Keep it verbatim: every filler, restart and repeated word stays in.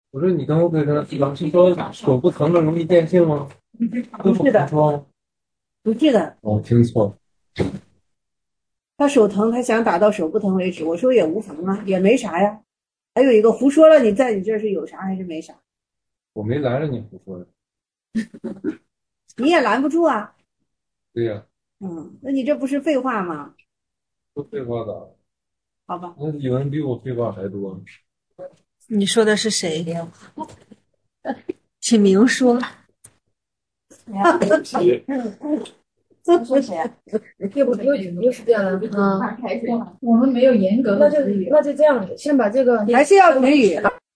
我说你跟我给他老师说手不疼了容易变性吗？都不是的， 说不是的， 哦，听错了。 他手疼，他想打到手不疼为止。我说也无妨啊，也没啥呀。还有一个胡说了，你在你这是有啥还是没啥？ 我没拦着你胡说的。 你也拦不住啊。 对呀、 嗯，那你这不是废话吗？ 说废话咋了？ 好吧， 那有人比我废话还多。 你说的是谁？请明说。 这是谁啊？ 又不又又是这样的， 嗯， 我们没有严格的，那就那就这样子，先把这个还是要评语。